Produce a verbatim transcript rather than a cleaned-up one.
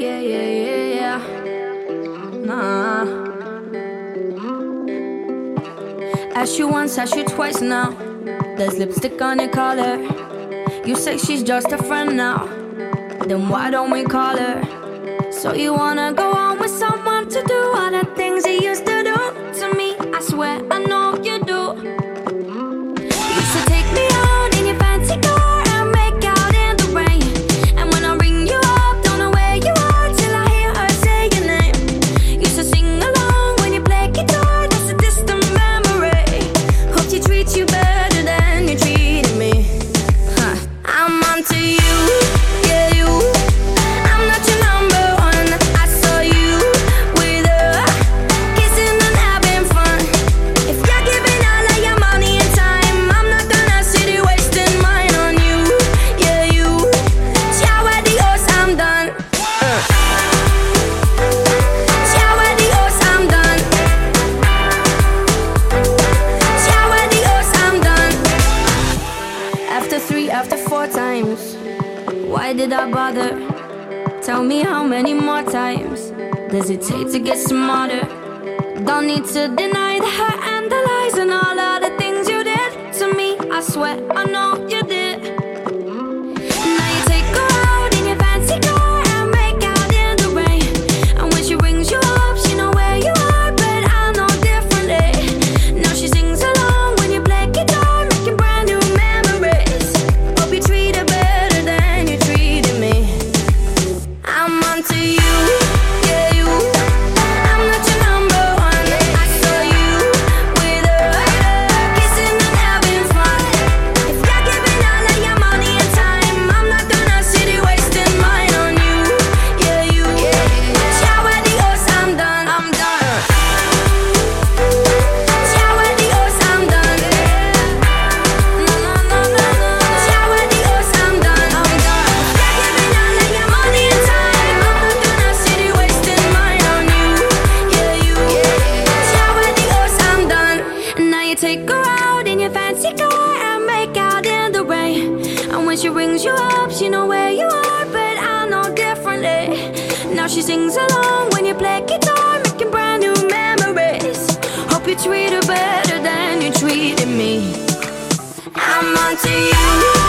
yeah, yeah, yeah, yeah. Nah. Asked you once, asked you twice now. There's lipstick on your collar. You say she's just a friend now. Then why don't we call her? So you wanna go on with someone to do all the things you used to do to me? I swear I know you do. You used to take me out in your fancy car and make out in the rain. And when I ring you up, don't know where you are till I hear her say your name. Used to sing along when you play guitar, that's a distant memory. Hope she treats you better than you treated me. Huh. I'm onto you, yeah you. I'm not your number one. I saw you with her, kissing and having fun. If you're giving all of your money and time, I'm not gonna sit here wasting mine on you, yeah you. Ciao adios, I'm done. uh. Ciao adios, I'm done. Ciao adios, I'm done. After three, after four times, why did I bother? Tell me how many more times does it take to get smarter? Don't need to deny the hurt and the lies and all of the things you did to me. I swear I know you did. Now you take her out in your fancy car and make out in the rain. And when she rings you up, she know where you are, but I know differently. Now she sings along when you play guitar, making brand new memories. Hope you treat her better than you treated me. I'm onto you, yeah you. I'm not your number one. I saw you with her, kissing and having fun. If you're giving all of your money and time, I'm not gonna sit here wasting mine on you, yeah you. Ciao adios, I'm done. I'm done. Ciao adios, I'm done. No, no, no, no, no. Ciao adios, I'm done. I'm done. If you're giving all of your money and time, I'm not gonna sit here wasting mine on you, yeah you. Ciao adios, I'm done. And now you take her out in your fancy car and make out in the rain. And when she rings you up, she know where you are, but I know differently. Now she sings along when you play guitar, making brand new memories. Hope you treat her better than you treated me. I'm onto you.